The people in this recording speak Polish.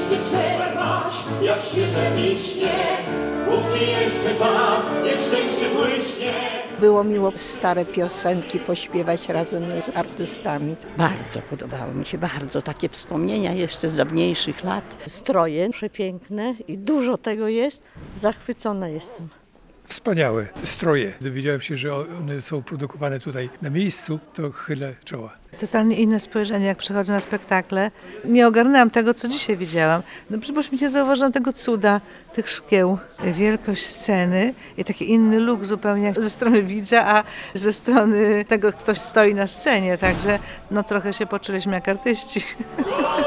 Szczęście trzeba dbać, jak świeże wiśnie. Póki jeszcze czas, niech szczęście błyśnie. Było miło stare piosenki pośpiewać razem z artystami. Bardzo podobało mi się, bardzo. Takie wspomnienia jeszcze z dawniejszych lat. Stroje przepiękne i dużo tego jest. Zachwycona jestem. Wspaniałe stroje. Dowiedziałem się, że one są produkowane tutaj na miejscu, to chylę czoła. Totalnie inne spojrzenie, jak przychodzę na spektakle. Nie ogarnęłam tego, co dzisiaj widziałam. No przypuśćmy, nie zauważyłam tego cuda, tych szkieł, wielkość sceny i taki inny look zupełnie ze strony widza, a ze strony tego, kto stoi na scenie. Także no trochę się poczuliśmy jak artyści.